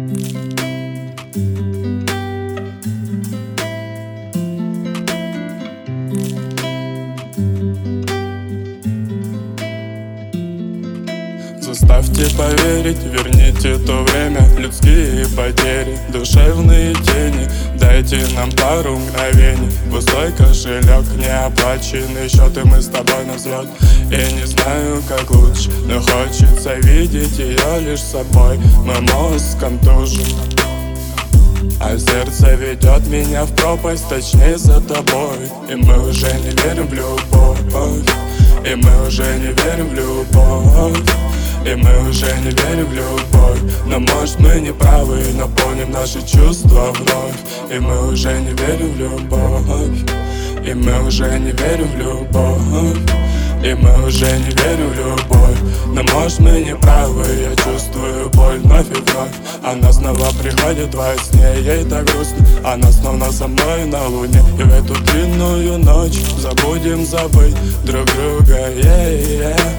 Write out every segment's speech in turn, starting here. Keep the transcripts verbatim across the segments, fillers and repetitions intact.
Заставьте поверить, верните то время, людские потери, душевные тени. Дайте нам пару мгновений, пустой кошелек, неоплаченные счеты, мы с тобой на взлет. Я не знаю, как лучше, но хочется видеть ее лишь собой. Мой мозг контужен, а сердце ведет меня в пропасть, точнее за тобой. И мы уже не верим в любовь, и мы уже не верим в любовь, и мы уже не верим в любовь. Но может мы не правы, наполним наши чувства вновь. И мы уже не верим в любовь, и мы уже не верим в любовь, и мы уже не верим в любовь. Но может мы не правы, я чувствую боль вновь и вновь. Она снова приходит во сне, ей так грустно. Она снова со мной на луне. И в эту длинную ночь забудем забыть друг друга, yeah, yeah.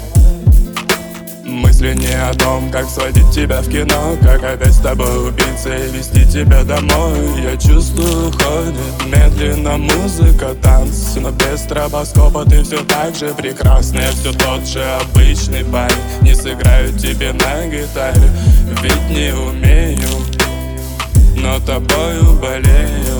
Мысли не о том, как сводить тебя в кино, как опять с тобой убиться и вести тебя домой. Я чувствую, ходит медленно музыка, танцы, но без стробоскопа ты все так же прекрасна. Я все тот же обычный парень, не сыграю тебе на гитаре, ведь не умею, но тобою болею.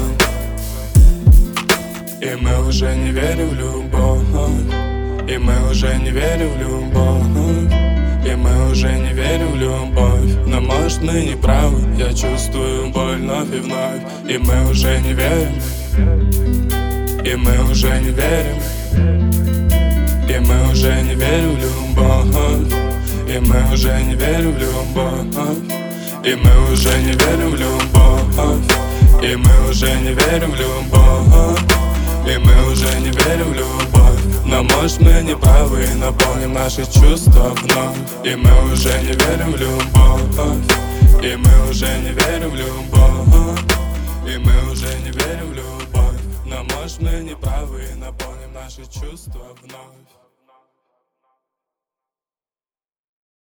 И мы уже не верим в любовь, и мы уже не верим в любовь, и мы уже не верим в любовь. Но может мы не правы, я чувствую боль вновь и вновь. И мы уже не верим, и мы уже не верим, и мы уже не верим в любовь, и мы уже не верим в любовь, и мы уже не верим в любовь, и мы уже не верим в любовь, и мы уже не верим в любовь. Но может мы не правы, наполним наши чувства вновь. И мы уже не верим в любовь, и мы уже не верим в любовь, и мы уже не верим в любовь. Но может мы не правы, наполним наши чувства вновь.